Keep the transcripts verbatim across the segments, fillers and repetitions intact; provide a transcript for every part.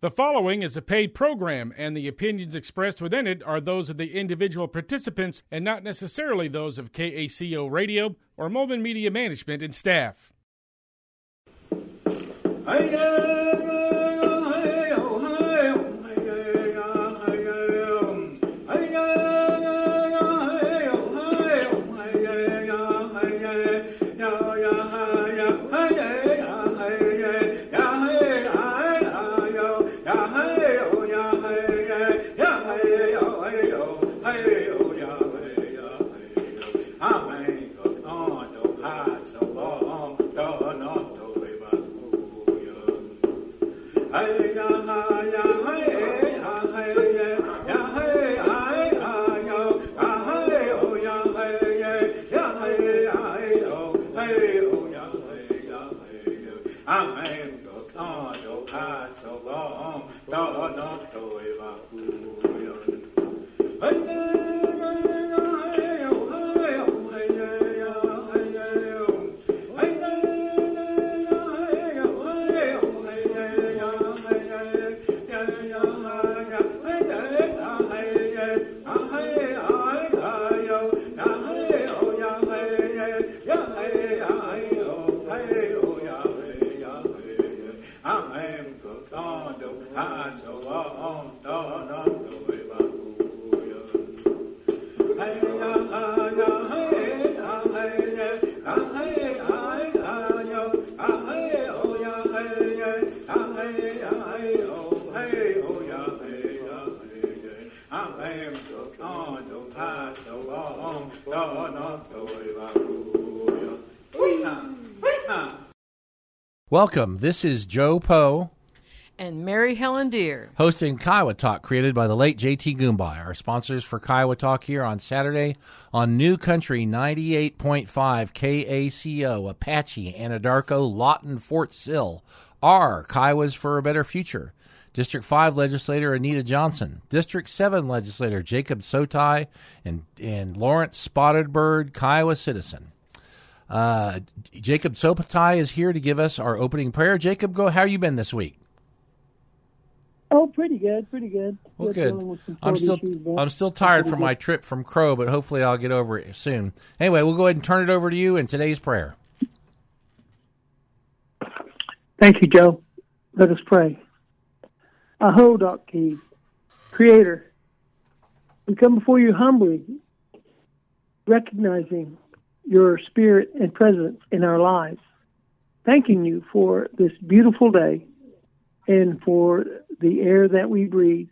The following is a paid program, and the opinions expressed within it are those of the individual participants and not necessarily those of K A C O Radio or Molman Media Management and staff. Welcome. This is Joe Poe and Mary Helen Deere, hosting Kiowa Talk, created by the late J T Goombay. Our sponsors for Kiowa Talk here on Saturday on New Country ninety-eight point five K A C O, Apache, Anadarko, Lawton, Fort Sill are Kiowas for a Better Future. District five Legislator Anita Johnson, District seven Legislator Jacob Sotai, and, and Lawrence Spotted Bird, Kiowa citizen. Uh, Jacob Sotai is here to give us our opening prayer. Jacob, go. How you been this week? Oh, pretty good, pretty good. Well, good. I'm still issues, I'm still tired from good. my trip from Crow, but hopefully I'll get over it soon. Anyway, we'll go ahead and turn it over to you in today's prayer. Thank you, Joe. Let us pray. Aho, Doc Key, Creator, we come before you humbly, recognizing your spirit and presence in our lives, thanking you for this beautiful day and for the air that we breathe,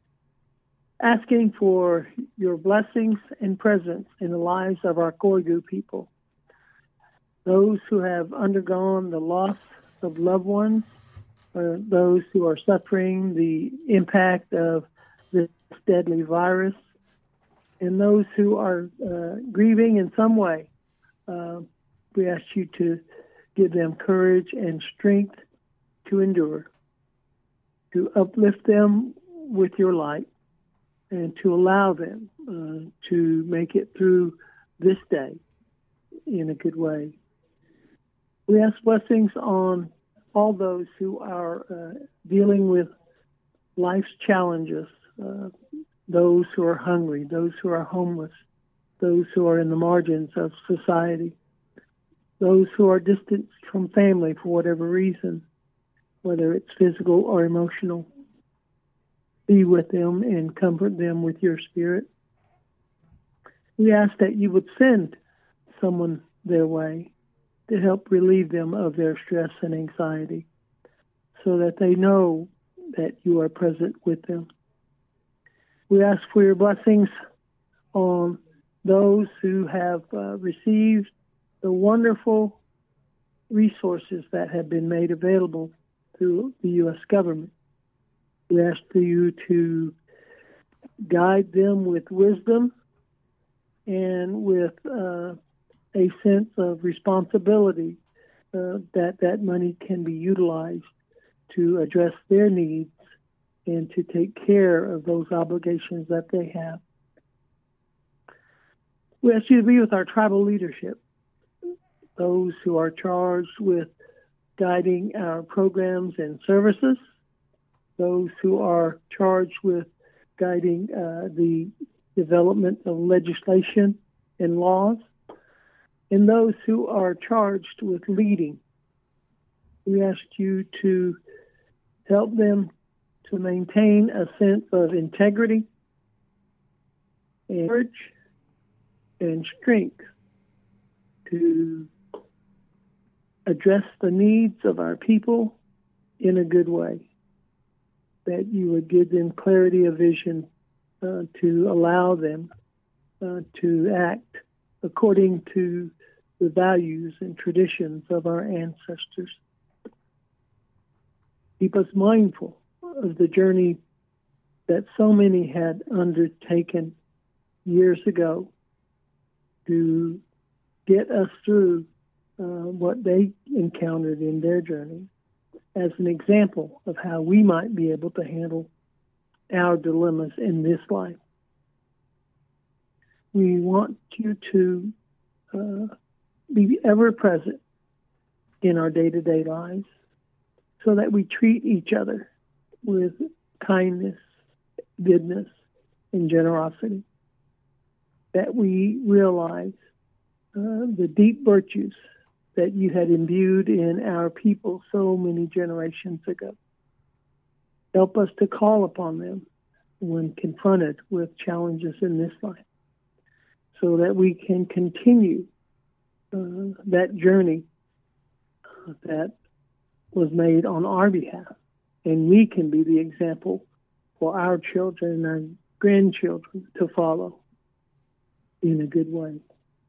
asking for your blessings and presence in the lives of our Koigu people, those who have undergone the loss of loved ones, uh, those who are suffering the impact of this deadly virus, and those who are uh, grieving in some way. Uh, we ask you to give them courage and strength to endure, to uplift them with your light, and to allow them uh, to make it through this day in a good way. We ask blessings on all those who are uh, dealing with life's challenges, uh, those who are hungry, those who are homeless, those who are in the margins of society, those who are distanced from family for whatever reason, whether it's physical or emotional. Be with them and comfort them with your spirit. We ask that you would send someone their way to help relieve them of their stress and anxiety so that they know that you are present with them. We ask for your blessings on those who have uh, received the wonderful resources that have been made available through the U S government. We ask you to guide them with wisdom and with uh, a sense of responsibility uh, that that money can be utilized to address their needs and to take care of those obligations that they have. We ask you to be with our tribal leadership, those who are charged with guiding our programs and services, those who are charged with guiding uh, the development of legislation and laws, and those who are charged with leading. We ask you to help them to maintain a sense of integrity and courage and strength to address the needs of our people in a good way, that you would give them clarity of vision uh, to allow them uh, to act according to the values and traditions of our ancestors. Keep us mindful of the journey that so many had undertaken years ago to get us through uh, what they encountered in their journey, as an example of how we might be able to handle our dilemmas in this life. We want you to uh, be ever present in our day-to-day lives so that we treat each other with kindness, goodness, and generosity, that we realize uh, the deep virtues that you had imbued in our people so many generations ago. Help us to call upon them when confronted with challenges in this life, so that we can continue uh, that journey that was made on our behalf, and we can be the example for our children and our grandchildren to follow in a good way.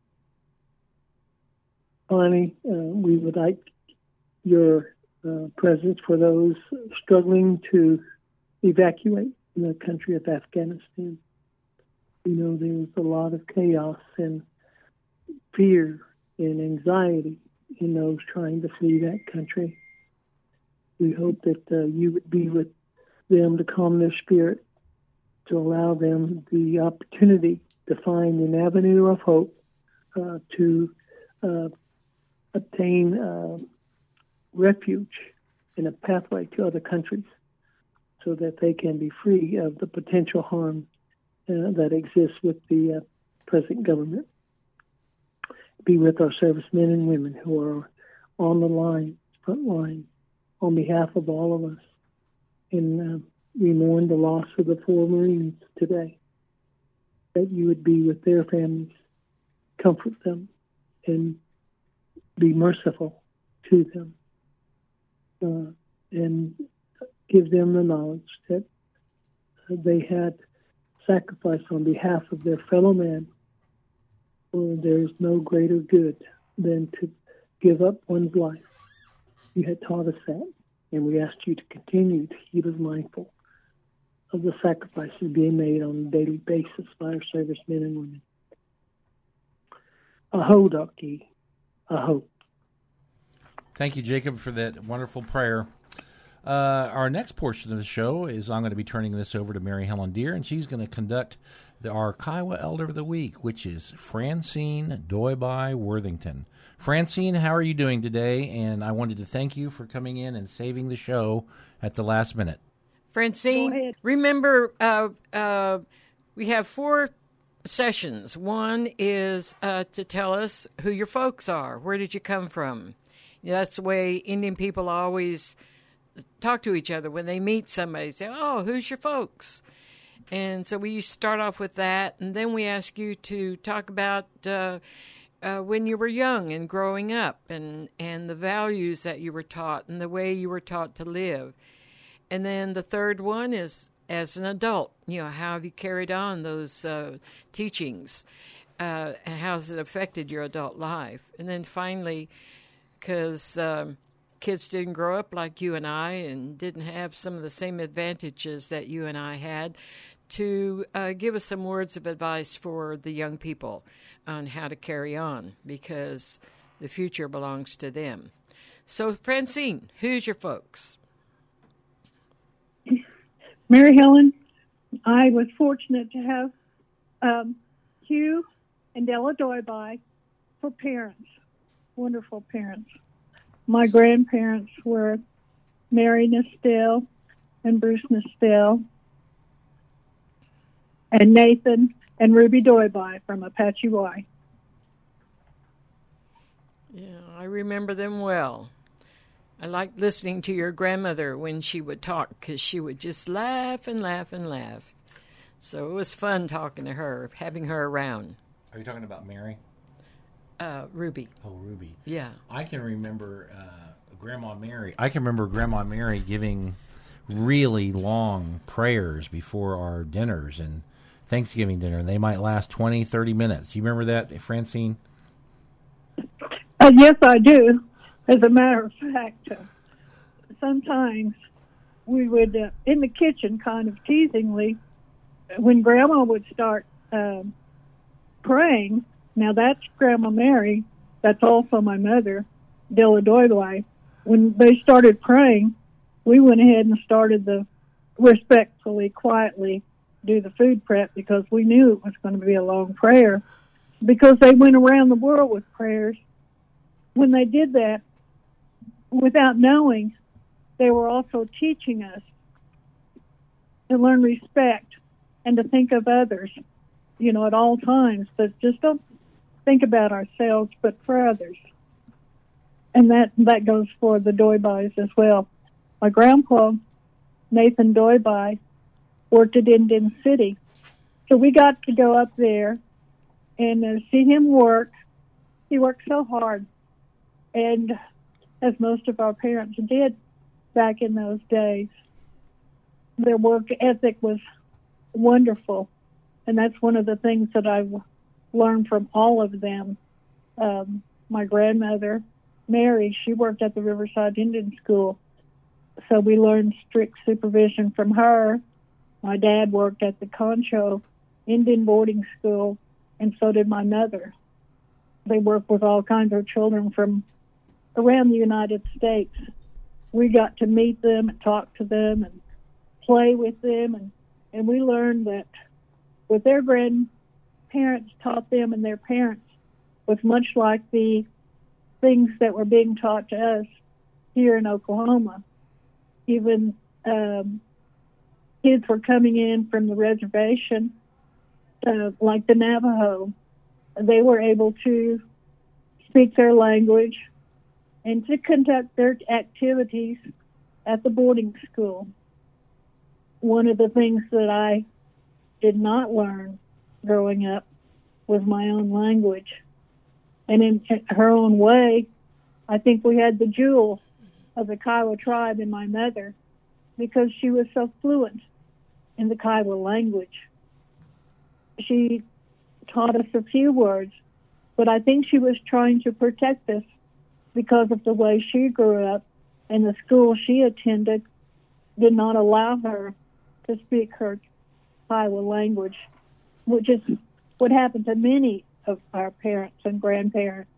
Finally, uh, we would like your uh, presence for those struggling to evacuate the country of Afghanistan. You know, there's a lot of chaos and fear and anxiety in those trying to flee that country. We hope that uh, you would be with them to calm their spirit, to allow them the opportunity to find an avenue of hope uh, to uh, obtain uh, refuge and a pathway to other countries, so that they can be free of the potential harm uh, that exists with the uh, present government. Be with our servicemen and women who are on the line, front line, on behalf of all of us. And uh, we mourn the loss of the four Marines today, that you would be with their families, comfort them, and be merciful to them, uh, and give them the knowledge that they had sacrificed on behalf of their fellow man. For there's no greater good than to give up one's life. You had taught us that, and we ask you to continue to keep us mindful of the sacrifices being made on a daily basis by our servicemen and women. Aho, Doki. Aho. Thank you, Jacob, for that wonderful prayer. Uh, our next portion of the show is I'm going to be turning this over to Mary Helen Deer, and she's going to conduct the, our Kiowa Elder of the Week, which is Francine Doiby Worthington. Francine, how are you doing today? And I wanted to thank you for coming in and saving the show at the last minute. Francine, remember, uh, uh, we have four sessions. One is uh, to tell us who your folks are. Where did you come from? You know, that's the way Indian people always talk to each other when they meet somebody. Say, oh, who's your folks? And so we start off with that, and then we ask you to talk about uh, uh, when you were young and growing up, and, and the values that you were taught and the way you were taught to live. And then the third one is, as an adult, you know, how have you carried on those uh, teachings, uh, and how has it affected your adult life? And then finally, because um, kids didn't grow up like you and I and didn't have some of the same advantages that you and I had, to uh, give us some words of advice for the young people on how to carry on, because the future belongs to them. So, Francine, who's your folks? Mary Helen, I was fortunate to have um, Hugh and Della Doiby for parents, wonderful parents. My grandparents were Mary and Estelle and Bruce Nostell, and Nathan and Ruby Doiby from Apache Y. Yeah, I remember them well. I liked listening to your grandmother when she would talk because she would just laugh and laugh and laugh. So it was fun talking to her, having her around. Are you talking about Mary? Uh, Ruby. Oh, Ruby. Yeah. I can remember uh, Grandma Mary. I can remember Grandma Mary giving really long prayers before our dinners and Thanksgiving dinner. They might last twenty, thirty minutes. You remember that, Francine? Uh, yes, I do. As a matter of fact, uh, sometimes we would, uh, in the kitchen, kind of teasingly, when Grandma would start um, praying, now that's Grandma Mary, that's also my mother, Della Doiby. When they started praying, we went ahead and started the respectfully, quietly do the food prep because we knew it was going to be a long prayer because they went around the world with prayers. When they did that, without knowing, they were also teaching us to learn respect and to think of others, you know, at all times, but just don't think about ourselves, but for others. And that, that goes for the Doibys as well. My grandpa, Nathan Doiby, worked at Indian City. So we got to go up there and uh, see him work. He worked so hard. And as most of our parents did back in those days, their work ethic was wonderful. And that's one of the things that I've learned from all of them. Um, my grandmother, Mary, she worked at the Riverside Indian School. So we learned strict supervision from her. My dad worked at the Concho Indian boarding school, and so did my mother. They worked with all kinds of children from around the United States. We got to meet them and talk to them and play with them, and, and we learned that what their grandparents taught them and their parents was much like the things that were being taught to us here in Oklahoma. Even um, kids were coming in from the reservation, uh, like the Navajo. They were able to speak their language and to conduct their activities at the boarding school. One of the things that I did not learn growing up was my own language. And in her own way, I think we had the jewel of the Kiowa tribe in my mother because she was so fluent in the Kiowa language. She taught us a few words, but I think she was trying to protect us because of the way she grew up and the school she attended did not allow her to speak her Kiowa language, which is what happened to many of our parents and grandparents.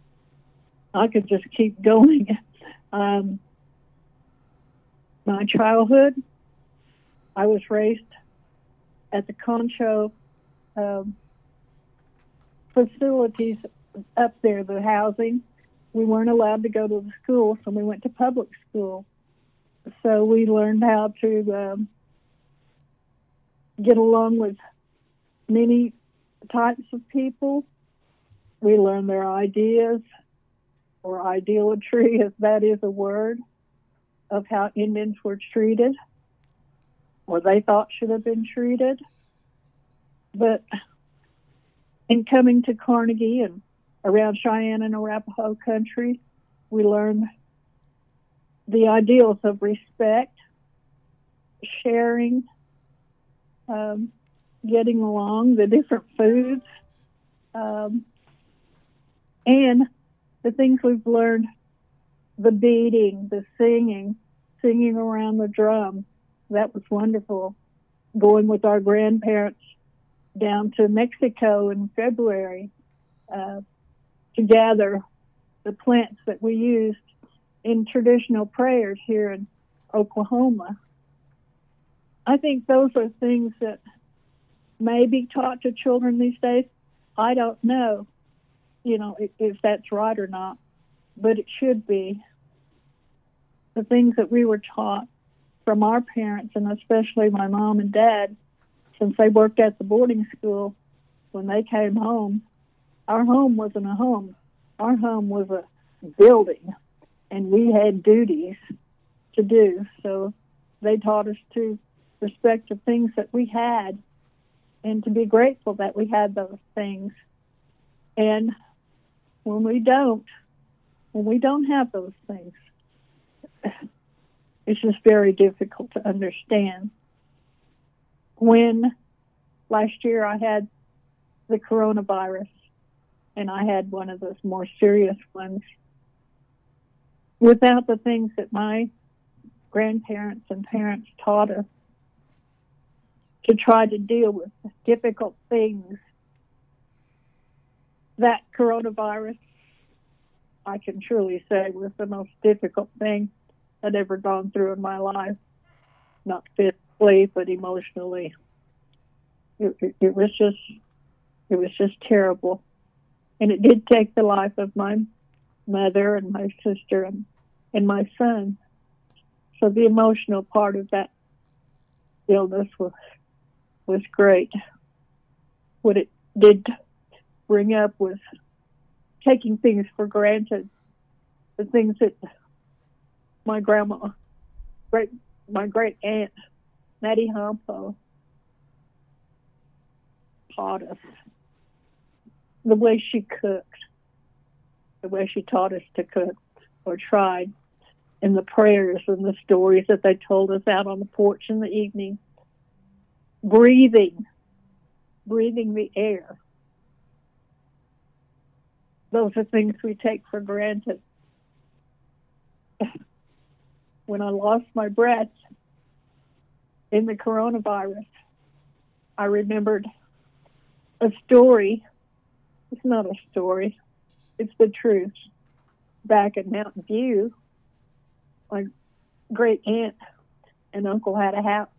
I could just keep going. Um, my childhood, I was raised at the Concho um, facilities up there, the housing. We weren't allowed to go to the school, so we went to public school. So we learned how to um, get along with many types of people. We learned their ideas, or ideolatry, if that is a word, of how Indians were treated, or they thought should have been treated. But in coming to Carnegie and around Cheyenne and Arapaho country, we learned the ideals of respect, sharing, um, getting along, the different foods, um, and the things we've learned, the beating, the singing, singing around the drum. That was wonderful. Going with our grandparents down to Mexico in February uh, to gather the plants that we used in traditional prayers here in Oklahoma. I think those are things that may be taught to children these days. I don't know, you know, if, if that's right or not, but it should be. The things that we were taught from our parents, and especially my mom and dad, since they worked at the boarding school. When they came home, our home wasn't a home. Our home was a building, and we had duties to do. So they taught us to respect the things that we had and to be grateful that we had those things. And when we don't, when we don't have those things, it's just very difficult to understand. When last year I had the coronavirus, and I had one of those more serious ones, without the things that my grandparents and parents taught us to try to deal with difficult things, that coronavirus, I can truly say, was the most difficult thing I'd ever gone through in my life. Not physically, but emotionally. It, it, it was just, it was just terrible. And it did take the life of my mother and my sister and, and my son. So the emotional part of that illness was was great. What it did bring up was taking things for granted. The things that my grandma, great my great aunt, Mattie Humpo, taught us. The way she cooked, the way she taught us to cook, or tried, and the prayers and the stories that they told us out on the porch in the evening. Breathing, breathing the air. Those are things we take for granted. When I lost my breath in the coronavirus, I remembered a story. It's not a story. It's the truth. Back at Mountain View, my great aunt and uncle had a house.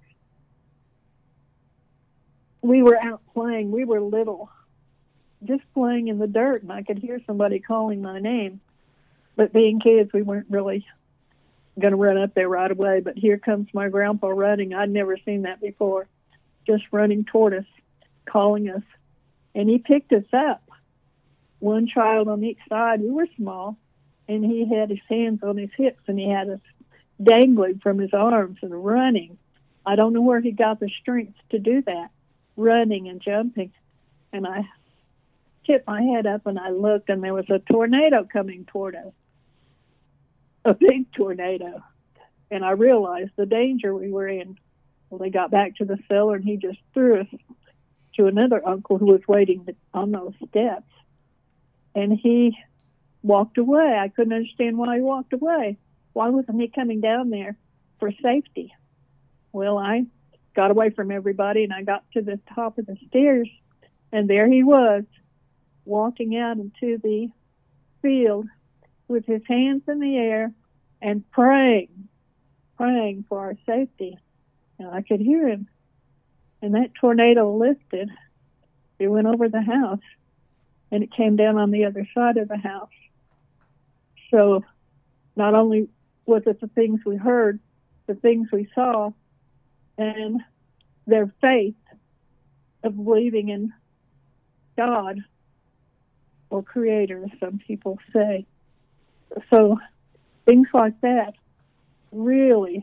We were out playing. We were little, just playing in the dirt, and I could hear somebody calling my name. But being kids, we weren't really going to run up there right away. But here comes my grandpa running. I'd never seen that before, just running toward us, calling us. And he picked us up, one child on each side. We were small, and he had his hands on his hips, and he had us dangling from his arms and running. I don't know where he got the strength to do that, running and jumping. And I tipped my head up, and I looked, and there was a tornado coming toward us, a big tornado. And I realized the danger we were in. Well, they got back to the cellar, and he just threw us to another uncle who was waiting on those steps. And he walked away. I couldn't understand why he walked away. Why wasn't he coming down there for safety? Well, I got away from everybody, and I got to the top of the stairs, and there he was, walking out into the field with his hands in the air and praying, praying for our safety. And I could hear him. And that tornado lifted. It went over the house, and it came down on the other side of the house. So not only was it the things we heard, the things we saw, and their faith of believing in God or Creator, as some people say. So things like that really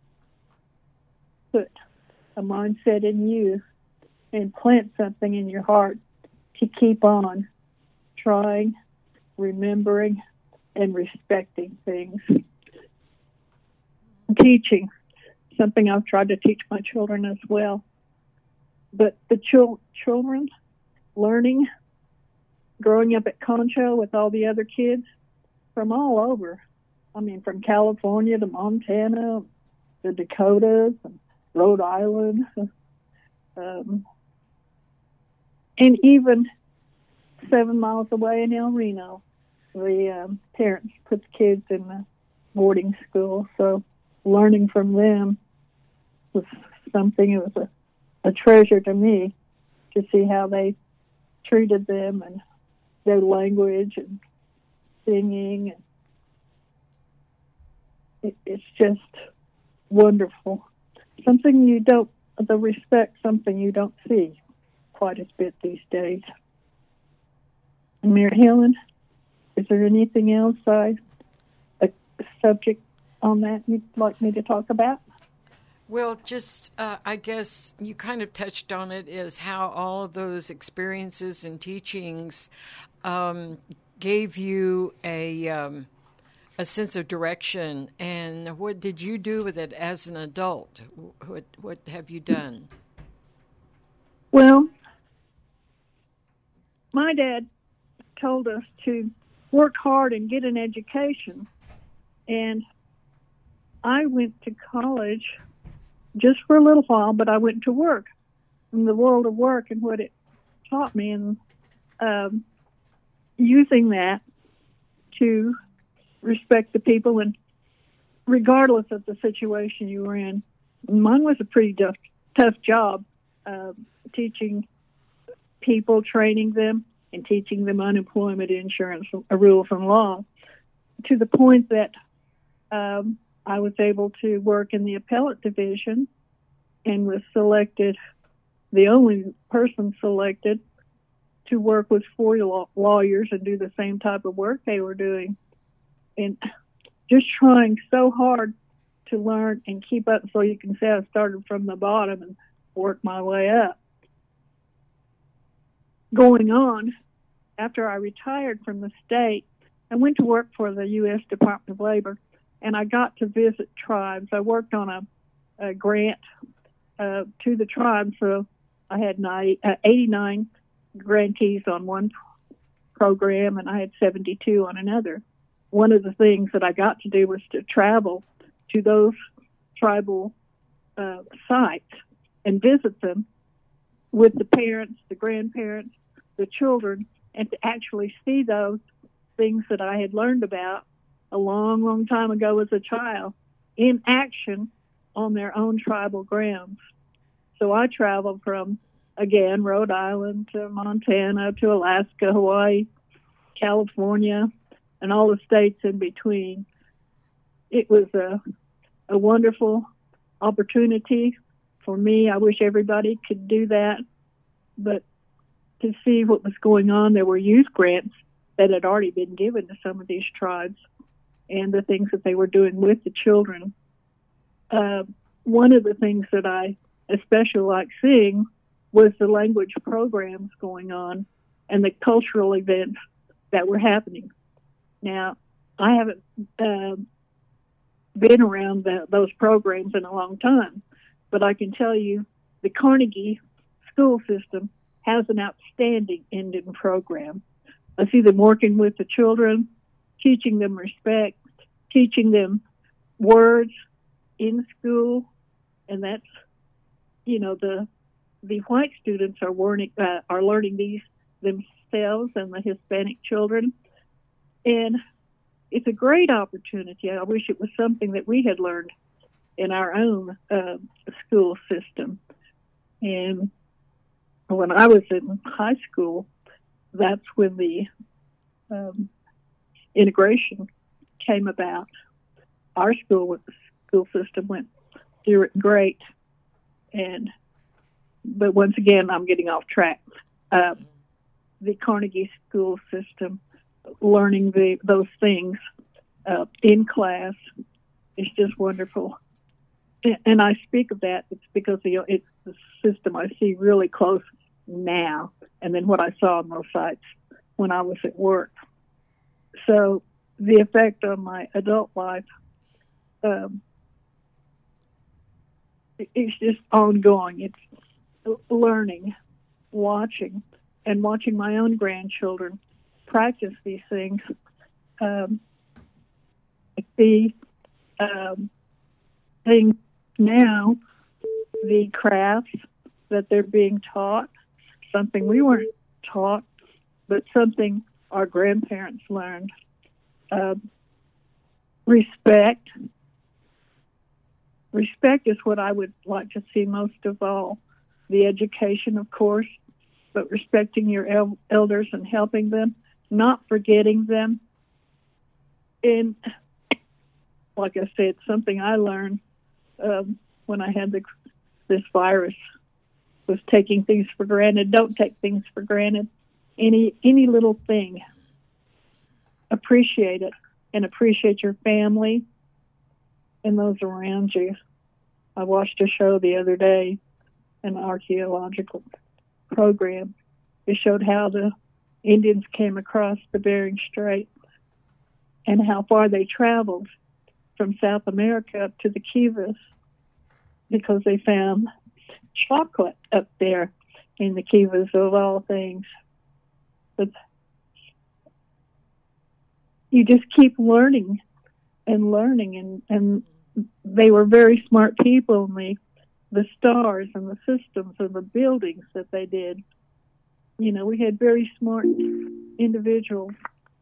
put a mindset in you and plant something in your heart to keep on trying, remembering, and respecting things. Teaching, something I've tried to teach my children as well. But the chil- children learning, growing up at Concho with all the other kids from all over. I mean, from California to Montana, the Dakotas, and Rhode Island, um, and even seven miles away in El Reno, the um, parents put the kids in the boarding school. So learning from them was something, it was a, a treasure to me to see how they treated them and their language and singing. And it, it's just wonderful. Something you don't, the respect, something you don't see quite as bit these days. Mary Helen, is there anything else, I, a subject on that you'd like me to talk about? Well, just, uh, I guess you kind of touched on it, is how all of those experiences and teachings um, gave you a um, a sense of direction. And what did you do with it as an adult? What, what have you done? Well, my dad told us to work hard and get an education. And I went to college just for a little while, but I went to work in the world of work and what it taught me, and um, using that to respect the people, and regardless of the situation you were in. Mine was a pretty tough, tough job, uh, teaching people, training them, and teaching them unemployment insurance rules and law, to the point that um, I was able to work in the appellate division and was selected, the only person selected, to work with four law- lawyers and do the same type of work they were doing. And just trying so hard to learn and keep up, so you can say I started from the bottom and worked my way up. Going on, after I retired from the state, I went to work for the U S Department of Labor, and I got to visit tribes. I worked on a, a grant uh, to the tribes, so I had ninety, uh, eighty-nine grantees on one program, and I had seventy-two on another. One of the things that I got to do was to travel to those tribal uh, sites and visit them with the parents, the grandparents, the children, and to actually see those things that I had learned about a long, long time ago as a child in action on their own tribal grounds. So I traveled from, again, Rhode Island to Montana to Alaska, Hawaii, California, and all the states in between. It was a, a wonderful opportunity for me. I wish everybody could do that. But to see what was going on, there were youth grants that had already been given to some of these tribes, and the things that they were doing with the children. Uh, one of the things that I especially liked seeing was the language programs going on and the cultural events that were happening. Now, I haven't uh, been around the, those programs in a long time, but I can tell you the Carnegie school system has an outstanding Indian program. I see them working with the children, teaching them respect, teaching them words in school, and that's, you know, the the white students are learning uh, are learning these themselves, and the Hispanic children, and it's a great opportunity. I wish it was something that we had learned in our own uh, school system. And when I was in high school, that's when the um, integration came about. Our school with the school system went through it great, and but once again, I'm getting off track. Uh, the Carnegie school system, learning the those things uh, in class is just wonderful. And, and I speak of that, it's because you know, it's the system I see really close now, and then what I saw on those sites when I was at work. So the effect on my adult life, um, it's just ongoing. It's learning, watching, and watching my own grandchildren practice these things. Um, I see um, things now, the crafts that they're being taught, something we weren't taught, but something our grandparents learned. Uh, respect. Respect is what I would like to see most of all. The education, of course, but respecting your el- elders and helping them, not forgetting them. And like I said, something I learned um, when I had the, this virus, was taking things for granted. Don't take things for granted. Any any little thing, appreciate it, and appreciate your family and those around you. I watched a show the other day, an archaeological program. It showed how the Indians came across the Bering Strait and how far they traveled from South America up to the Kivas, because they found chocolate up there in the Kivas, of all things. But you just keep learning and learning, and, and they were very smart people, and the, the stars and the systems and the buildings that they did. You know, we had very smart individuals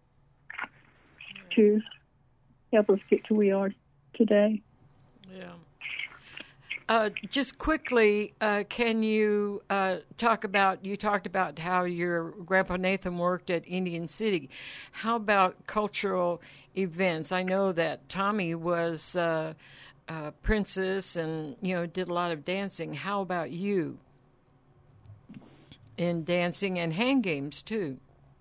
to help us get to where we are today. Yeah. Uh, just quickly, uh, can you uh, talk about, you talked about how your Grandpa Nathan worked at Indian City. How about cultural events? I know that Tommy was uh, uh, princess and, you know, did a lot of dancing. How about you in dancing and hand games, too?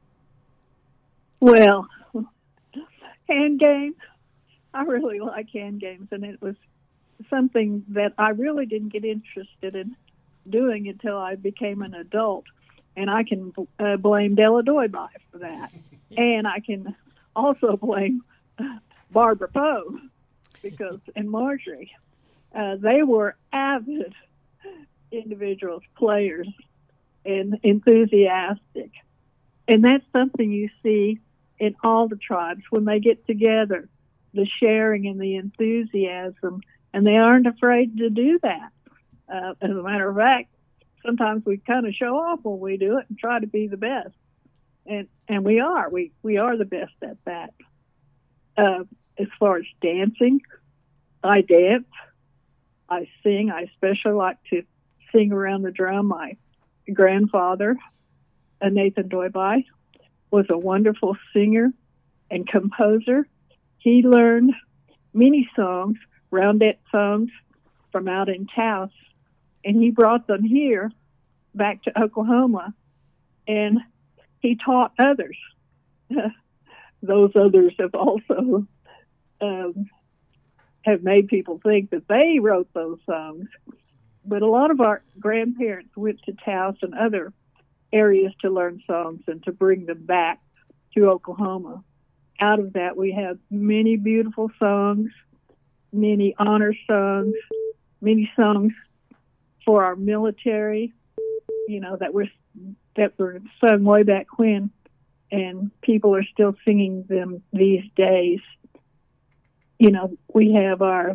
Well, hand games, I really like hand games, and it was something that I really didn't get interested in doing until I became an adult. And I can uh, blame Della Doiby for that. And I can also blame Barbara Poe because and Marjorie. Uh, they were avid individuals, players, and enthusiastic. And that's something you see in all the tribes when they get together, the sharing and the enthusiasm. And they aren't afraid to do that. Uh, as a matter of fact, sometimes we kind of show off when we do it and try to be the best. And and we are. We, we are the best at that. Uh, as far as dancing, I dance. I sing. I especially like to sing around the drum. My grandfather, uh, Nathan Doiby, was a wonderful singer and composer. He learned many songs, roundette songs, from out in Taos, and he brought them here back to Oklahoma, and he taught others. Those others have also um, have made people think that they wrote those songs. But a lot of our grandparents went to Taos and other areas to learn songs and to bring them back to Oklahoma. Out of that, we have many beautiful songs, many honor songs, many songs for our military, you know, that were that were sung way back when, and people are still singing them these days. You know, we have our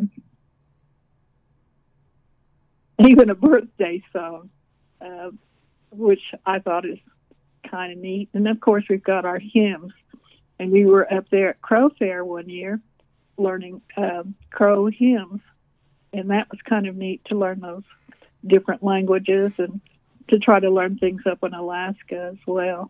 even a birthday song, uh, which I thought is kind of neat. And of course, we've got our hymns. And we were up there at Crow Fair one year learning um, Crow hymns, and that was kind of neat to learn those different languages and to try to learn things up in Alaska as well.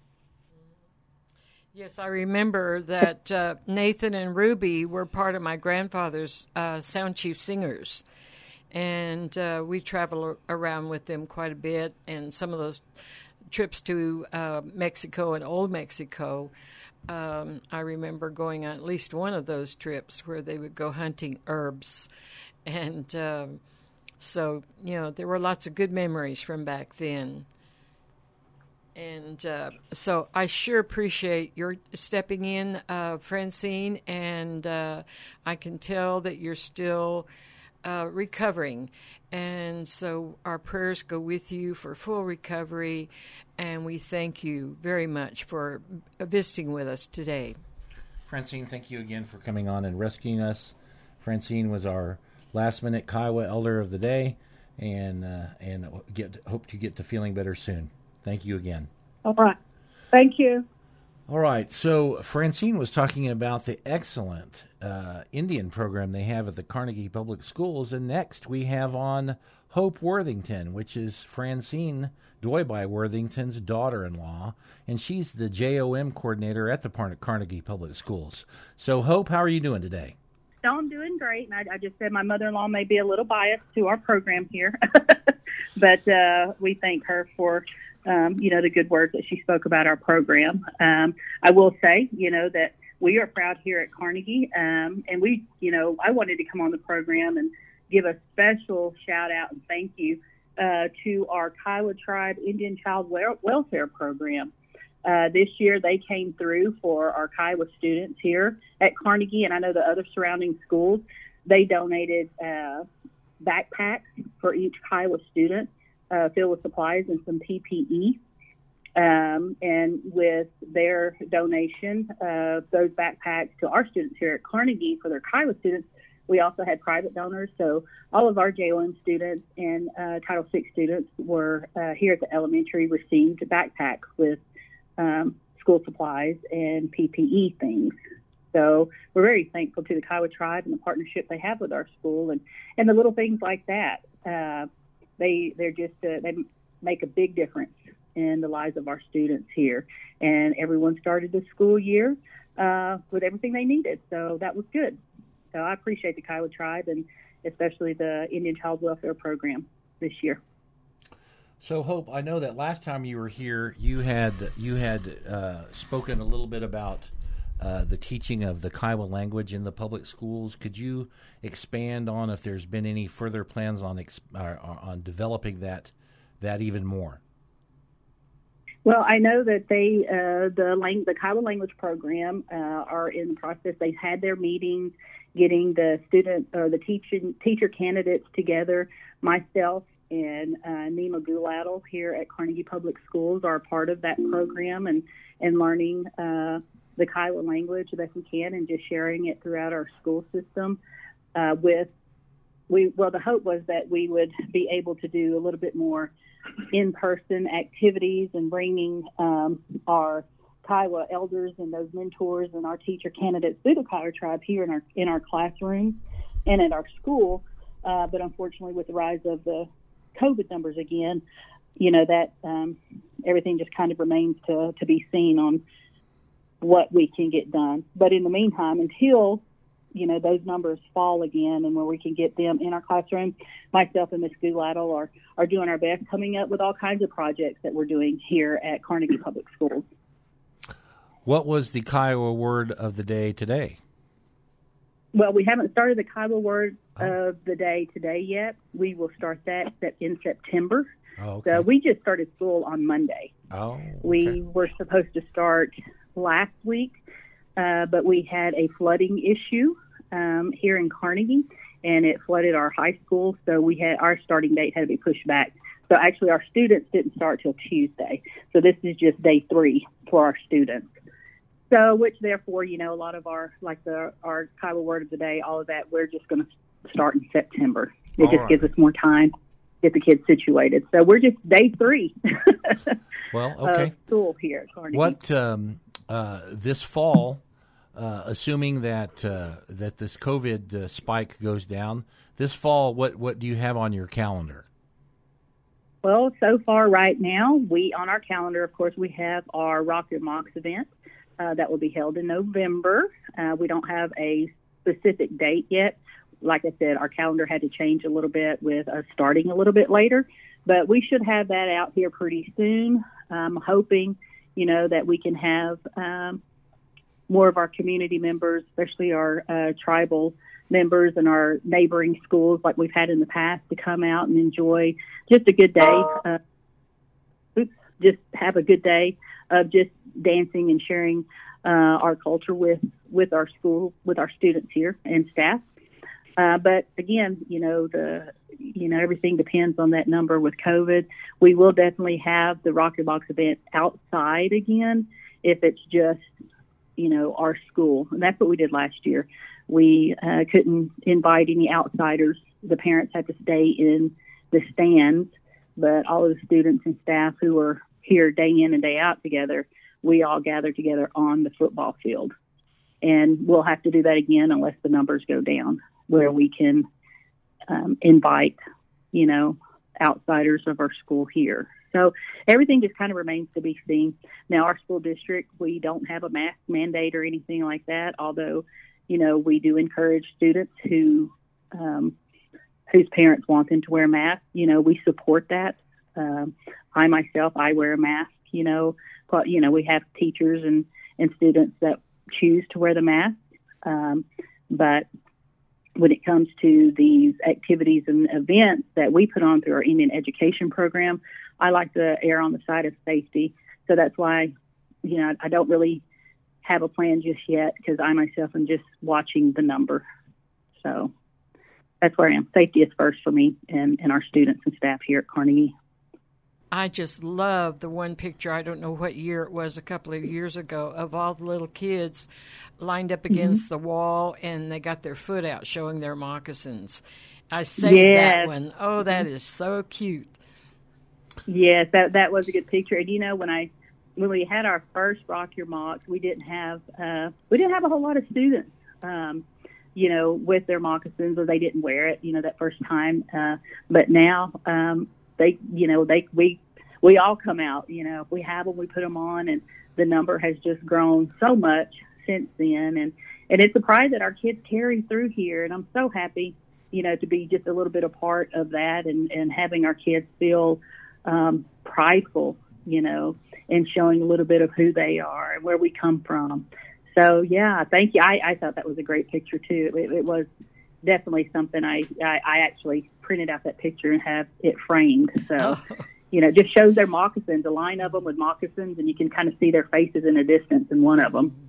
Yes, I remember that uh, Nathan and Ruby were part of my grandfather's uh, Sound Chief Singers, and uh, we traveled around with them quite a bit, and some of those trips to uh, Mexico and Old Mexico, Um, I remember going on at least one of those trips where they would go hunting herbs. And um, so, you know, there were lots of good memories from back then. And uh, so I sure appreciate your stepping in, uh, Francine, and uh, I can tell that you're still uh, recovering. And so our prayers go with you for full recovery, and we thank you very much for visiting with us today. Francine, thank you again for coming on and rescuing us. Francine was our last-minute Kiowa Elder of the Day, and uh, and get hope to get to feeling better soon. Thank you again. All right. Thank you. All right. So Francine was talking about the excellent uh, Indian program they have at the Carnegie Public Schools. And next we have on Hope Worthington, which is Francine Doiby Worthington's daughter-in-law. And she's the J O M coordinator at the Carnegie Public Schools. So, Hope, how are you doing today? So I'm doing great. And I, I just said my mother-in-law may be a little biased to our program here, but uh, we thank her for, um, you know, the good words that she spoke about our program. Um, I will say, you know, that we are proud here at Carnegie. Um, and we, you know, I wanted to come on the program and give a special shout out and thank you uh, to our Kiowa Tribe Indian Child Welfare Program. Uh, this year, they came through for our Kiowa students here at Carnegie, and I know the other surrounding schools. They donated uh, backpacks for each Kiowa student uh, filled with supplies and some P P E. Um, and with their donation of those backpacks to our students here at Carnegie for their Kiowa students, we also had private donors. So all of our J O M students and uh, Title six students were uh, here at the elementary received backpacks with Um, school supplies and P P E things. So we're very thankful to the Kiowa Tribe and the partnership they have with our school, and, and the little things like that. Uh, they they're just uh, they make a big difference in the lives of our students here. And everyone started the school year uh, with everything they needed, so that was good. So I appreciate the Kiowa Tribe and especially the Indian Child Welfare Program this year. So, Hope, I know that last time you were here, you had you had uh, spoken a little bit about uh, the teaching of the Kiowa language in the public schools. Could you expand on if there's been any further plans on ex- uh, on developing that that even more? Well, I know that they uh, the lang- the Kiowa language program uh, are in the process. They've had their meetings, getting the student or the teaching teacher candidates together. Myself and uh, Nima Guladdle here at Carnegie Public Schools are a part of that program and, and learning uh, the Kiowa language the best we can and just sharing it throughout our school system. Uh, with we well, the hope was that we would be able to do a little bit more in-person activities and bringing um, our Kiowa elders and those mentors and our teacher candidates through the Kiowa Tribe here in our in our classrooms and at our school. Uh, but unfortunately, with the rise of the COVID numbers again, you know, that um, everything just kind of remains to, to be seen on what we can get done. But in the meantime, until, you know, those numbers fall again and where we can get them in our classroom, myself and Miz Guladdle are, are doing our best, coming up with all kinds of projects that we're doing here at Carnegie Public Schools. What was the Kiowa word of the day today? Well, we haven't started the Kiowa word of the day today yet. We will start that in September. Oh, okay. So we just started school on Monday. Oh, okay. We were supposed to start last week, uh, but we had a flooding issue um, here in Carnegie, and it flooded our high school. So we had our starting date had to be pushed back. So actually, our students didn't start till Tuesday. So this is just day three for our students. So, which therefore, you know, a lot of our, like the our Kiowa word of the day, all of that, we're just going to start in September. It all just right. gives us more time to get the kids situated. So we're just day three. Well, okay. Of school here at Carnegie. What um, uh, this fall, uh, assuming that uh, that this COVID uh, spike goes down this fall, what what do you have on your calendar? Well, so far right now, we on our calendar, of course, we have our Rock Your Mocs event. Uh, that will be held in November. Uh, we don't have a specific date yet. Like I said, our calendar had to change a little bit with us starting a little bit later, but we should have that out here pretty soon. I'm hoping, you know, that we can have um, more of our community members, especially our uh, tribal members and our neighboring schools like we've had in the past, to come out and enjoy just a good day. Uh, oops, just have a good day of just dancing and sharing uh, our culture with, with our school, with our students here and staff. Uh, but again, you know, the, you know, everything depends on that number with COVID. We will definitely have the Rock Your Mocs event outside again if it's just, you know, our school. And that's what we did last year. We uh, couldn't invite any outsiders. The parents had to stay in the stands, but all of the students and staff who were here day in and day out together, we all gather together on the football field. And we'll have to do that again unless the numbers go down, where we can um, invite, you know, outsiders of our school here. So everything just kind of remains to be seen. Now, our school district, we don't have a mask mandate or anything like that, although, you know, we do encourage students who um, whose parents want them to wear masks. You know, we support that. Um, I myself, I wear a mask. You know, but you know, we have teachers and, and students that choose to wear the mask. Um, but when it comes to these activities and events that we put on through our Indian education program, I like to err on the side of safety. So that's why, you know, I don't really have a plan just yet, because I myself am just watching the number. So that's where I am. Safety is first for me and, and our students and staff here at Carnegie. I just love the one picture, I don't know what year it was, a couple of years ago, of all the little kids lined up against mm-hmm. the wall, and they got their foot out showing their moccasins. I saved yes. that one. Oh, that is so cute. Yes, that that was a good picture. And, you know, when I when we had our first Rock Your Mocs, we didn't have uh, we didn't have a whole lot of students, um, you know, with their moccasins, or they didn't wear it, you know, that first time. Uh, but now, um, they, you know, they we we all come out. You know, if we have them, we put them on, and the number has just grown so much since then. And and it's a pride that our kids carry through here, and I'm so happy, you know, to be just a little bit a part of that, and and having our kids feel um, prideful, you know, and showing a little bit of who they are and where we come from. So, yeah, thank you. I, I thought that was a great picture, too. It, it was definitely something I, I, I actually printed out that picture and have it framed. So, oh. you know, it just shows their moccasins, a line of them with moccasins, and you can kind of see their faces in the distance in one of them.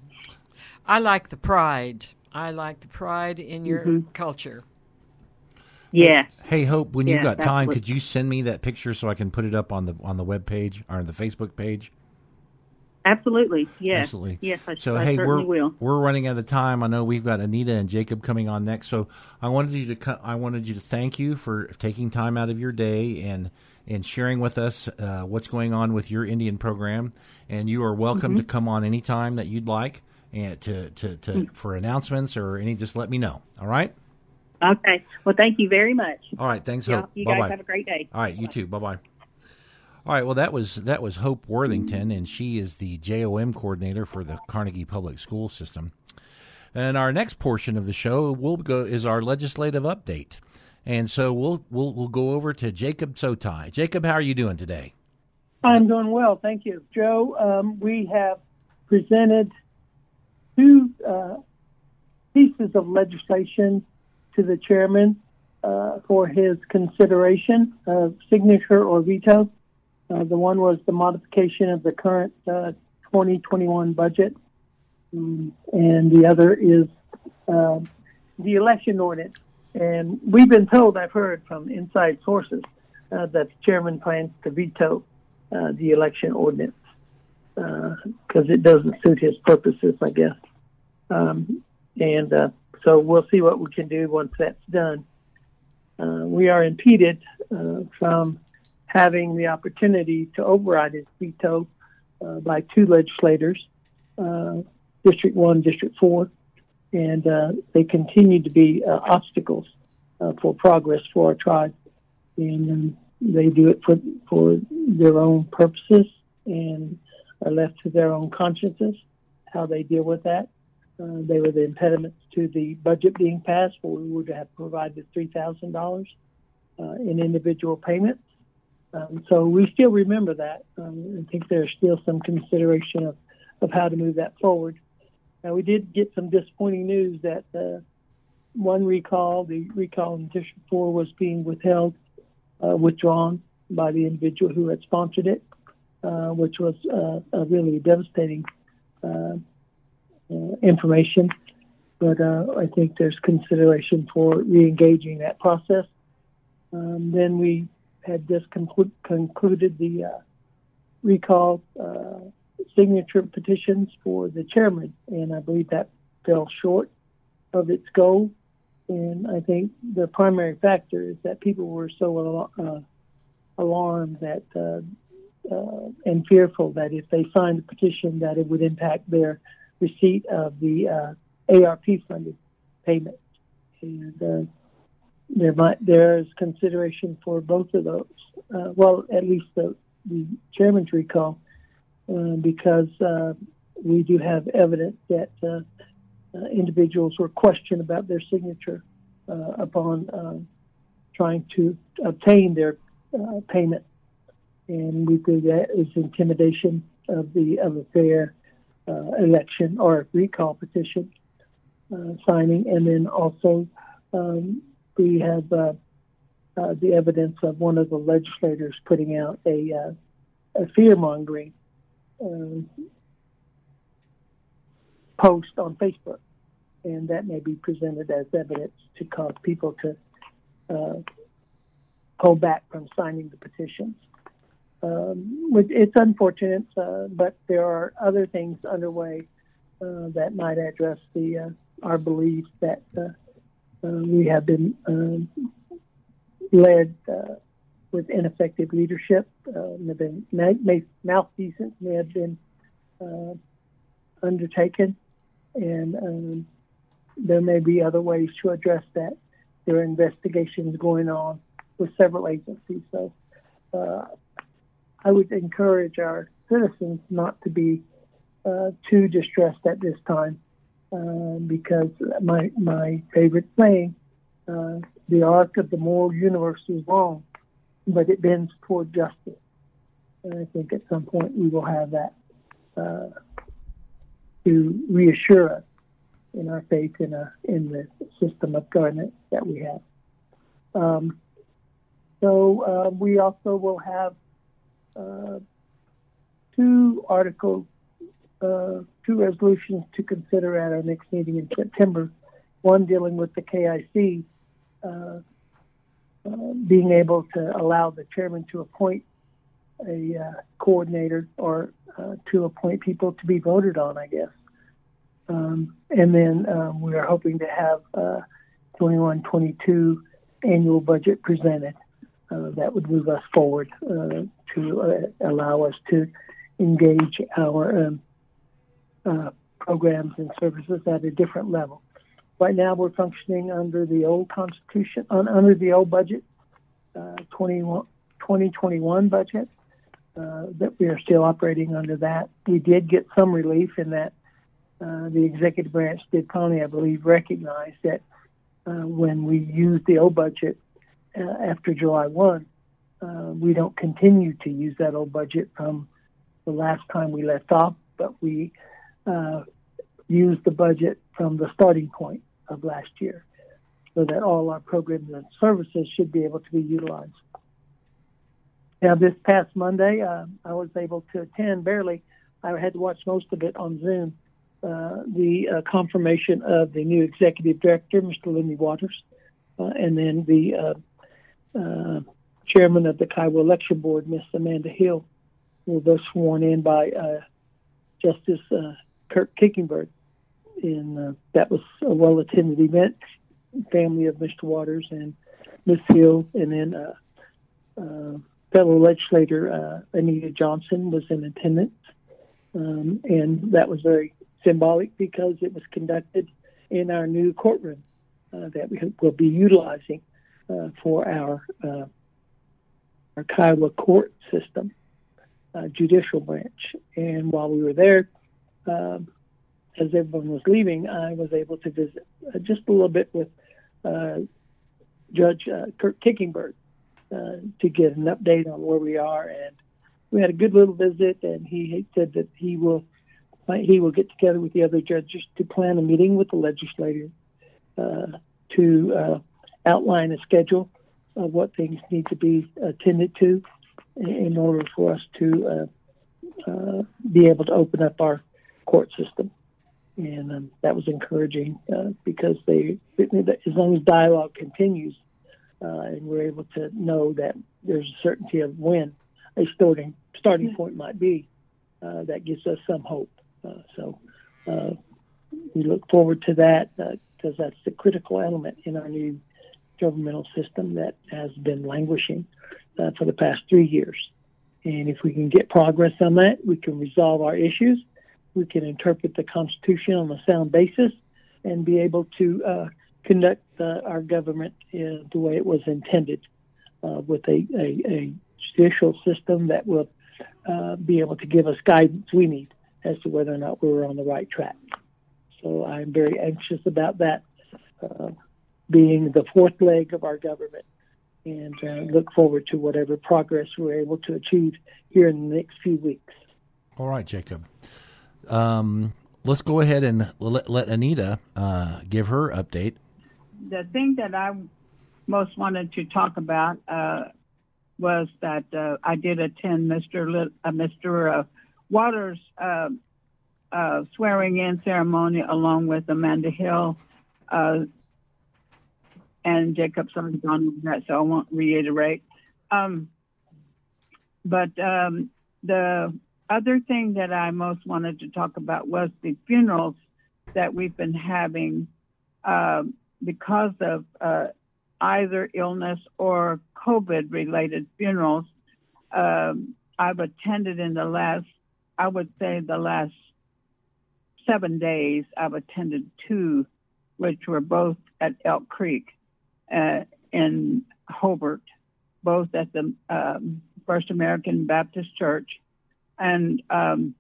I like the pride. I like the pride in your mm-hmm. culture. Yeah. Hey, Hope, when yeah, you got time, what, could you send me that picture so I can put it up on the on the web page or on the Facebook page? Absolutely. Yes. Absolutely. Yes, I, so, I hey, certainly we're, will. We're running out of time. I know we've got Anita and Jacob coming on next. So I wanted you to I wanted you to thank you for taking time out of your day and and sharing with us uh, what's going on with your Indian program. And you are welcome mm-hmm. to come on anytime that you'd like, and to, to, to mm-hmm. for announcements or any, just let me know. All right? Okay. Well, thank you very much. All right. Thanks, yeah, Hope. You Bye-bye. guys have a great day. All right. You too. Bye-bye. All right. Well, that was that was Hope Worthington, and she is the J O M coordinator for the Carnegie Public School System. And our next portion of the show will go is our legislative update. And so we'll we'll we'll go over to Jacob Sotai. Jacob, how are you doing today? I'm doing well, thank you, Joe. Um, we have presented two uh, pieces of legislation to the chairman uh, for his consideration of signature or veto. Uh, the one was the modification of the current uh, twenty twenty-one budget, um, and the other is uh, the election ordinance. And we've been told, I've heard from inside sources, uh, that the chairman plans to veto uh, the election ordinance because uh, it doesn't suit his purposes, I guess. Um, and uh, so we'll see what we can do once that's done. Uh, we are impeded uh, from having the opportunity to override his veto uh, by two legislators, uh, District one, District four, and uh, they continue to be uh, obstacles uh, for progress for our tribe. And um, they do it for, for their own purposes and are left to their own consciences, how they deal with that. Uh, they were the impediments to the budget being passed, where we would have provided three thousand dollars uh, in individual payments. Um, so we still remember that. Um, I think there's still some consideration of, of how to move that forward. Now, we did get some disappointing news that uh, one recall, the recall in District four, was being withheld, uh, withdrawn by the individual who had sponsored it, uh, which was uh, a really devastating uh, uh, information. But uh, I think there's consideration for re-engaging that process. Um, then we had just conclu- concluded the uh, recall uh, signature petitions for the chairman, and I believe that fell short of its goal. And I think the primary factor is that people were so uh, alarmed that uh, uh, and fearful that if they signed a petition that it would impact their receipt of the uh, A R P funded payments. And uh, there might there is consideration for both of those. Uh, well, at least the, the chairman's recall, uh, because uh, we do have evidence that uh, uh, individuals were questioned about their signature uh, upon uh, trying to obtain their uh, payment. And we believe that is intimidation of the of a fair uh, election or recall petition uh, signing. And then also um, we have uh, uh, the evidence of one of the legislators putting out a, uh, a fear-mongering uh, post on Facebook. And that may be presented as evidence to cause people to uh, pull back from signing the petitions. Um, it's unfortunate, uh, but there are other things underway uh, that might address the uh, our belief that uh, uh, we have been um, led uh, with ineffective leadership. Uh, have been malfeasance may have been uh, undertaken, and um, there may be other ways to address that. There are investigations going on with several agencies, so. Uh, I would encourage our citizens not to be uh, too distressed at this time, uh, because my my favorite saying, uh, the arc of the moral universe is long, but it bends toward justice. And I think at some point we will have that uh, to reassure us in our faith in, a, in the system of governance that we have. Um, so uh, we also will have Uh, two articles, uh, two resolutions to consider at our next meeting in September. One dealing with the K I C uh, uh, being able to allow the chairman to appoint a uh, coordinator or uh, to appoint people to be voted on, I guess. Um, and then um, we are hoping to have uh, twenty-one twenty-two annual budget presented. Uh, that would move us forward uh, to uh, allow us to engage our um, uh, programs and services at a different level. Right now, we're functioning under the old Constitution, uh, under the old budget, uh, twenty twenty-one budget, uh, that we are still operating under that. We did get some relief in that uh, the executive branch did finally, I believe, recognize that uh, when we used the old budget, Uh, after July first, uh, we don't continue to use that old budget from the last time we left off, but we uh, use the budget from the starting point of last year so that all our programs and services should be able to be utilized. Now, this past Monday, uh, I was able to attend, barely, I had to watch most of it on Zoom, uh, the uh, confirmation of the new executive director, Mister Lindy Waters, uh, and then the uh, Uh, chairman of the Kiowa Election Board, Miss Amanda Hill, were both sworn in by uh, Justice uh, Kirk Kickenberg. And uh, that was a well-attended event. Family of Mister Waters and Miss Hill, and then uh, uh, fellow legislator uh, Anita Johnson was in attendance. Um, and that was very symbolic because it was conducted in our new courtroom uh, that we will be utilizing Uh, for our uh, our Kiowa court system, uh, judicial branch. And while we were there, um, as everyone was leaving, I was able to visit uh, just a little bit with uh, Judge uh, Kirk Kickenberg uh, to get an update on where we are. And we had a good little visit, and he said that he will he will get together with the other judges to plan a meeting with the legislator uh, to uh, outline a schedule of what things need to be attended to in order for us to uh, uh, be able to open up our court system. And um, that was encouraging uh, because they, as long as dialogue continues uh, and we're able to know that there's a certainty of when a starting, starting point might be, uh, that gives us some hope. Uh, so uh, we look forward to that because uh, that's the critical element in our new governmental system that has been languishing uh, for the past three years. And if we can get progress on that, we can resolve our issues, we can interpret the Constitution on a sound basis, and be able to uh, conduct uh, our government uh, the way it was intended, uh, with a, a, a judicial system that will uh, be able to give us guidance we need as to whether or not we're on the right track. So I'm very anxious about that uh, being the fourth leg of our government, and uh, look forward to whatever progress we're able to achieve here in the next few weeks. All right, Jacob. Um, let's go ahead and let, let Anita uh, give her update. The thing that I most wanted to talk about uh, was that uh, I did attend Mister Lit- uh, Mister Uh, Waters' uh, uh, swearing-in ceremony along with Amanda Hill uh, and Jacob. Sorry, gone over that, so I won't reiterate. Um, but um, the other thing that I most wanted to talk about was the funerals that we've been having uh, because of uh, either illness or COVID-related funerals. Um, I've attended in the last, I would say the last seven days, I've attended two, which were both at Elk Creek uh, in Hobart, both at the um, First American Baptist Church. And um,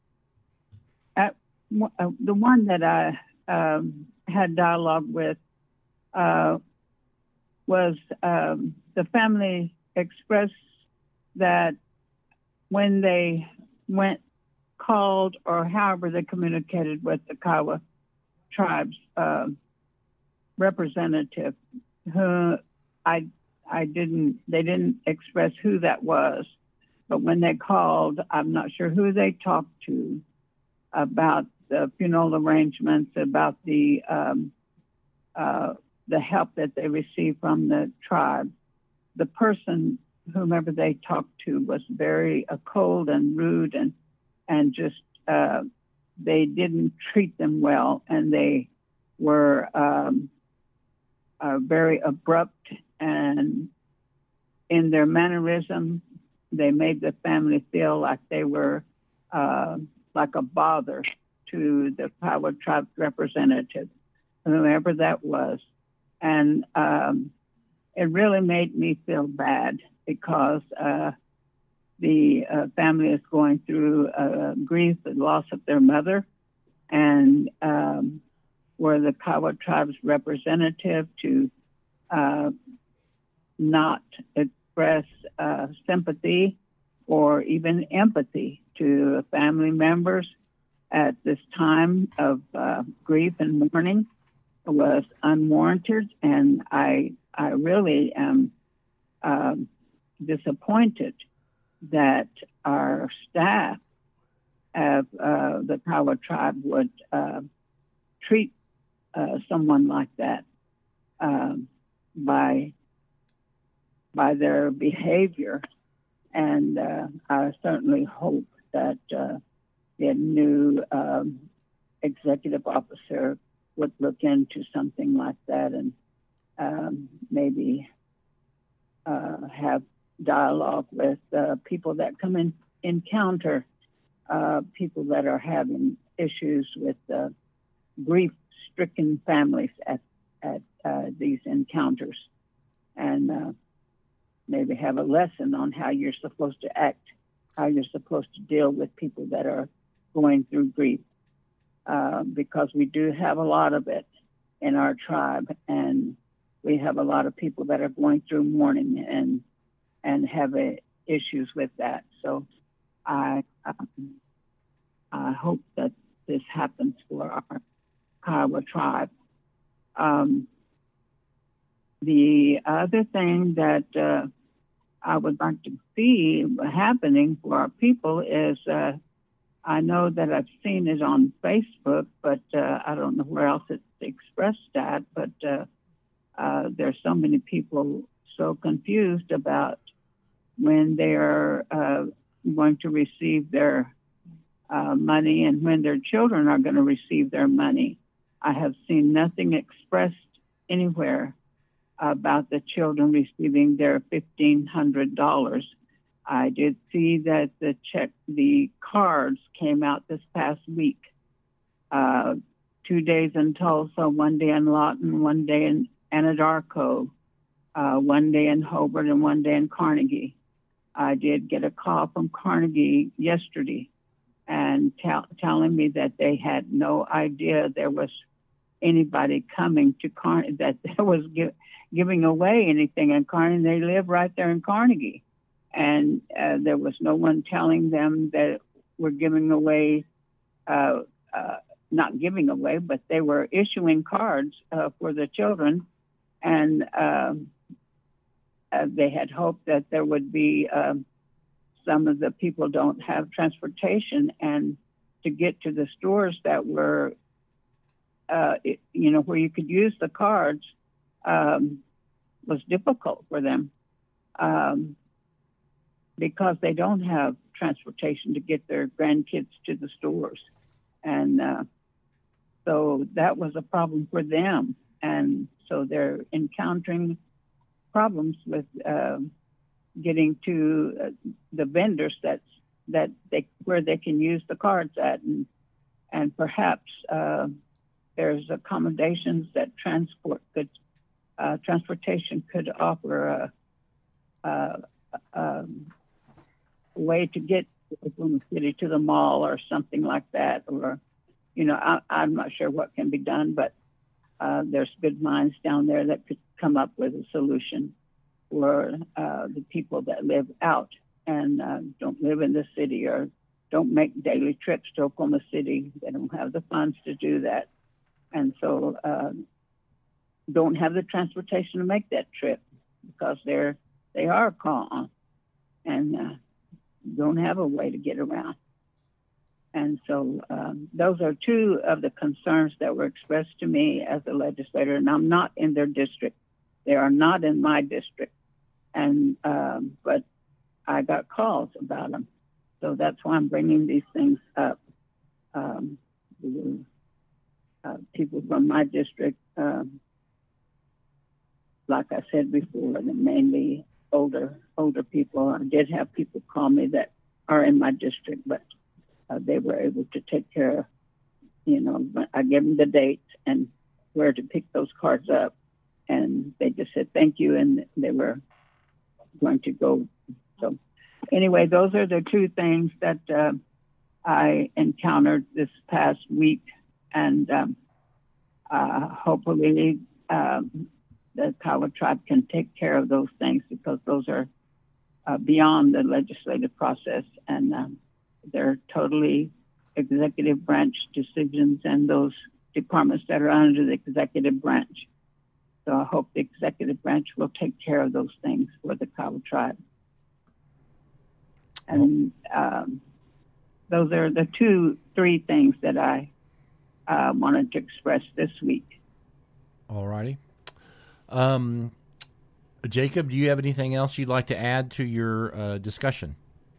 at uh, the one that I um, had dialogue with uh, was um, the family expressed that when they went, called, or however they communicated with the Kiowa tribe's uh, representative, who I I didn't they didn't express who that was. But when they called, I'm not sure who they talked to about the funeral arrangements, about the um, uh, the help that they received from the tribe. The person, whomever they talked to, was very uh, cold and rude, and and just uh, they didn't treat them well, and they were um, uh, very abrupt, and in their mannerism, they made the family feel like they were uh, like a bother to the Kiowa tribe representative, whoever that was. And um, it really made me feel bad because uh, the uh, family is going through uh, grief, the loss of their mother, and um, were the Kiowa tribe's representative to uh, not express uh, sympathy or even empathy to family members at this time of uh, grief and mourning was unwarranted, and I I really am um, disappointed that our staff of uh, the Kiowa tribe would uh, treat uh, someone like that um, by by their behavior. And uh, I certainly hope that uh, the new um, executive officer would look into something like that and um, maybe uh, have dialogue with uh, people that come in, encounter uh, people that are having issues with uh, grief-stricken families at, at uh, these encounters. And uh, maybe have a lesson on how you're supposed to act, how you're supposed to deal with people that are going through grief, uh, because we do have a lot of it in our tribe, and we have a lot of people that are going through mourning and and have uh, issues with that. So I um, I hope that this happens for our Kiowa tribe. Um, the other thing that uh, I would like to see happening for our people is, uh, I know that I've seen it on Facebook, but uh, I don't know where else it's expressed at, but uh, uh, there's so many people so confused about when they are uh, going to receive their uh, money and when their children are going to receive their money. I have seen nothing expressed anywhere about the children receiving their fifteen hundred dollars. I did see that the check, the cards came out this past week. Uh, two days in Tulsa, one day in Lawton, one day in Anadarko, uh, one day in Hobart, and one day in Carnegie. I did get a call from Carnegie yesterday, and tell, telling me that they had no idea there was anybody coming to Carnegie, that there was give, giving away anything in Carnegie. They live right there in Carnegie. And uh, there was no one telling them that we're giving away, uh, uh, not giving away, but they were issuing cards uh, for the children. And um, uh, they had hoped that there would be um, some of the people don't have transportation, and to get to the stores that were, uh, it, you know, where you could use the cards um, was difficult for them um, because they don't have transportation to get their grandkids to the stores. And uh, so that was a problem for them. And so they're encountering problems with uh, getting to uh, the vendors that's that they where they can use the cards at, and and perhaps uh, there's accommodations that transport could uh, transportation could offer a, a, a way to get from the city to the mall or something like that, or you know I, I'm not sure what can be done, but uh, there's good minds down there that could come up with a solution for uh, the people that live out and uh, don't live in the city or don't make daily trips to Oklahoma City. They don't have the funds to do that. And so uh, don't have the transportation to make that trip because they're, they are gone and uh, don't have a way to get around. And so um, those are two of the concerns that were expressed to me as a legislator, and I'm not in their district. They are not in my district. And um, but I got calls about them. So that's why I'm bringing these things up. Um, uh, people from my district, um, like I said before, they're mainly older older people. I did have people call me that are in my district, but uh, they were able to take care of, you know, I gave them the dates and where to pick those cards up. And they just said, thank you. And they were going to go. So anyway, those are the two things that uh, I encountered this past week. And um, uh, hopefully um, the Kiowa tribe can take care of those things, because those are uh, beyond the legislative process. And um, they're totally executive branch decisions and those departments that are under the executive branch. So I hope the executive branch will take care of those things for the Kiowa tribe. And um, those are the two, three things that I uh, wanted to express this week. All righty. Um, Jacob, do you have anything else you'd like to add to your uh, discussion?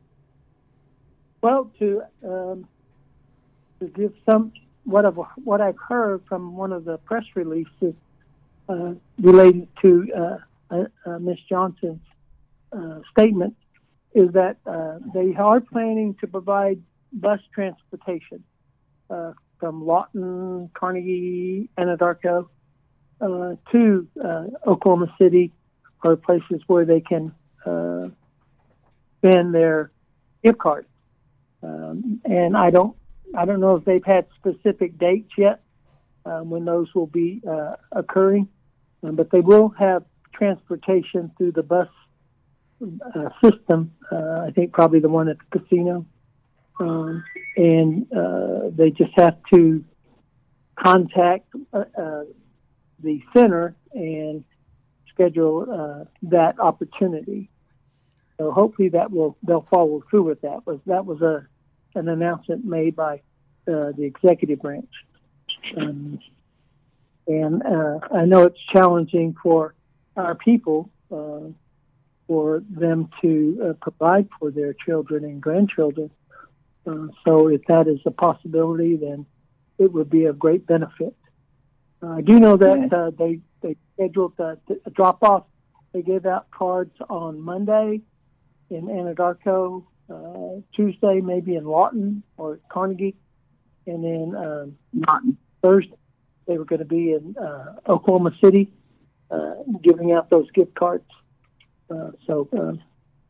Well, to um, to give some what I've what I've heard from one of the press releases uh, related to uh, uh, uh, Miz Johnson's uh, statement is that uh, they are planning to provide bus transportation uh, from Lawton, Carnegie, Anadarko uh, to uh, Oklahoma City, or places where they can uh, spend their gift cards. Um, and I don't, I don't know if they've had specific dates yet um, when those will be uh, occurring, um, but they will have transportation through the bus uh, system. Uh, I think probably the one at the casino, um, and uh, they just have to contact uh, uh, the center and schedule uh, that opportunity. So hopefully that will they'll follow through with that. Was that was a an announcement made by uh, the executive branch, um, and uh, I know it's challenging for our people uh, for them to uh, provide for their children and grandchildren. Uh, so if that is a possibility, then it would be of great benefit. Uh, I do know that uh, they they scheduled a, a drop off. They gave out cards on Monday in Anadarko, uh, Tuesday maybe in Lawton or Carnegie, and then um, Lawton. Thursday they were going to be in uh, Oklahoma City, uh, giving out those gift cards. Uh, so uh,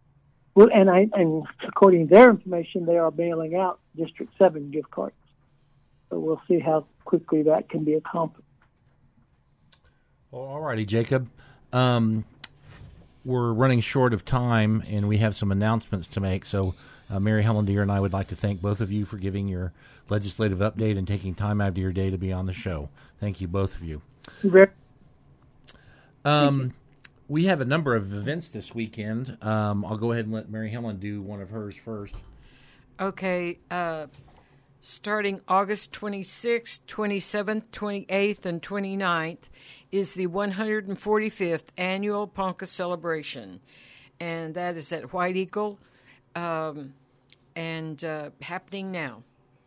well, and I and according to their information, they are mailing out District Seven gift cards. So we'll see how quickly that can be accomplished. Well, all righty, Jacob. Um, we're running short of time, and we have some announcements to make. So, uh, Mary Helen Deere and I would like to thank both of you for giving your legislative update and taking time out of your day to be on the show. Thank you, both of you. Um, we have a number of events this weekend. Um, I'll go ahead and let Mary Helen do one of hers first. Okay. Uh, starting August twenty-sixth, twenty-seventh, twenty-eighth, and twenty-ninth is the one hundred forty-fifth Annual Ponca Celebration. And that is at White Eagle um, and uh, happening now.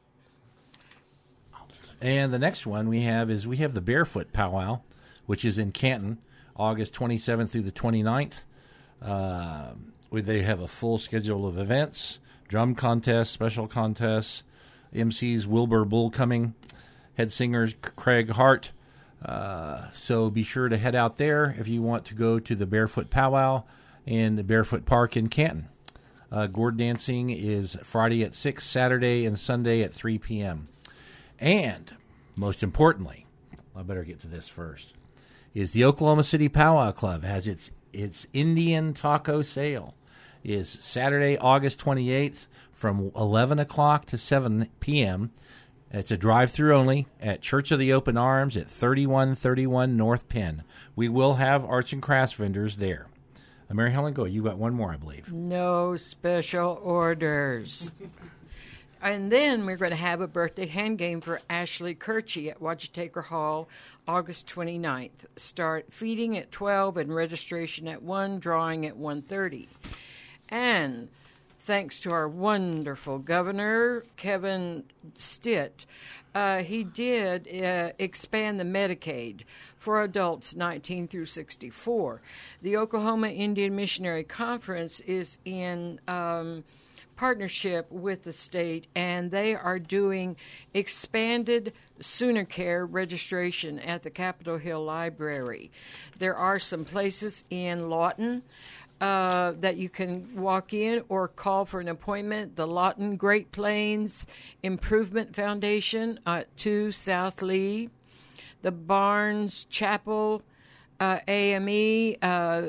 And the next one we have is we have the Barefoot Powwow, which is in Canton, August twenty-seventh through the twenty-ninth. Uh, where they have a full schedule of events, drum contests, special contests, M Cs Wilbur Bull coming, head singers Craig Hart. Uh, so be sure to head out there if you want to go to the Barefoot Powwow in the Barefoot Park in Canton. Uh, gourd dancing is Friday at six, Saturday and Sunday at three p.m. And, most importantly, I better get to this first, is the Oklahoma City Powwow Club has its its Indian Taco Sale. Is Saturday, August twenty-eighth from eleven o'clock to seven p.m. It's a drive-through only at Church of the Open Arms at thirty-one thirty-one North Penn. We will have arts and crafts vendors there. Uh, Mary Helen, go. You got one more, I believe. No special orders. And then we're going to have a birthday hand game for Ashley Kirchie at Wajitaker Hall, August twenty-ninth. Start feeding at twelve and registration at one, drawing at one thirty. And thanks to our wonderful governor, Kevin Stitt, uh, he did uh, expand the Medicaid for adults nineteen through sixty-four. The Oklahoma Indian Missionary Conference is in Um, partnership with the state, and they are doing expanded Sooner Care registration at the Capitol Hill Library. There are some places in Lawton uh, that you can walk in or call for an appointment. The Lawton Great Plains Improvement Foundation at two South Lee, the Barnes Chapel uh, A M E, uh,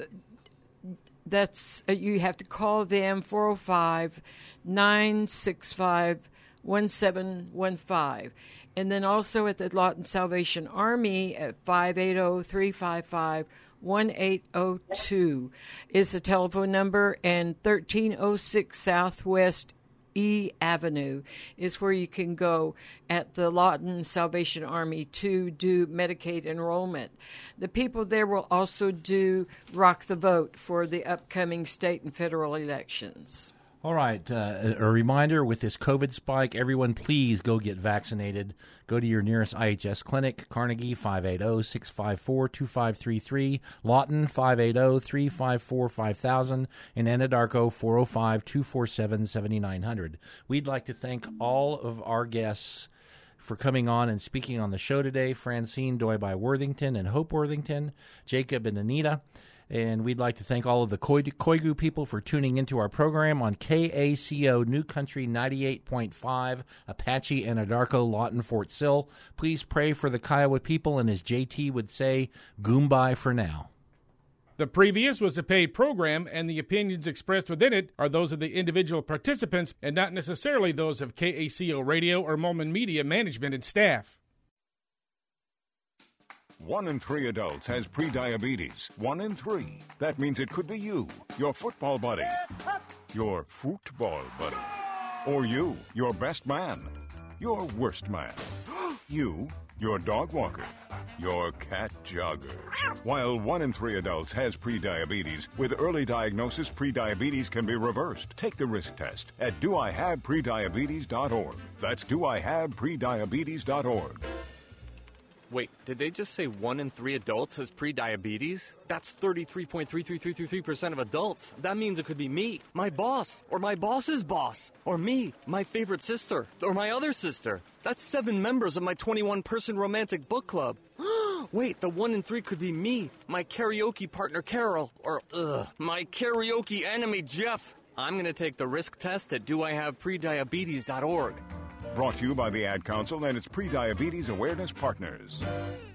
That's uh, you have to call them four oh five, nine six five, one seven one five. And then also at the Lawton Salvation Army at five eight zero, three five five, one eight zero two is the telephone number, and thirteen oh six Southwest E Avenue is where you can go at the Lawton Salvation Army to do Medicaid enrollment. The people there will also do Rock the Vote for the upcoming state and federal elections. All right. Uh, a reminder, with this COVID spike, everyone please go get vaccinated. Go to your nearest I H S clinic, Carnegie, five eight zero, six five four, two five three three, Lawton, five eight zero, three five four, five thousand, and Anadarko, four oh five, two four seven, seven nine zero zero. We'd like to thank all of our guests for coming on and speaking on the show today, Francine Doyby-Worthington and Hope Worthington, Jacob and Anita. And we'd like to thank all of the Koigu people for tuning into our program on K A C O New Country ninety-eight point five, Apache, Anadarko, Lawton, Fort Sill. Please pray for the Kiowa people, and as J T would say, Goombye for now. The previous was a paid program, and the opinions expressed within it are those of the individual participants and not necessarily those of K A C O Radio or Molman Media management and staff. One in three adults has prediabetes. One in three. That means it could be you, your football buddy, your football buddy, or you, your best man, your worst man, you, your dog walker, your cat jogger. While one in three adults has prediabetes, with early diagnosis, prediabetes can be reversed. Take the risk test at do I have prediabetes dot org. That's do I have prediabetes dot org. Wait, did they just say one in three adults has prediabetes? That's thirty-three point three three three three percent of adults. That means it could be me, my boss, or my boss's boss, or me, my favorite sister, or my other sister. That's seven members of my twenty-one person romantic book club. Wait, the one in three could be me, my karaoke partner Carol, or ugh, my karaoke enemy Jeff. I'm going to take the risk test at do I have prediabetes dot org. Brought to you by the Ad Council and its Prediabetes Awareness Partners.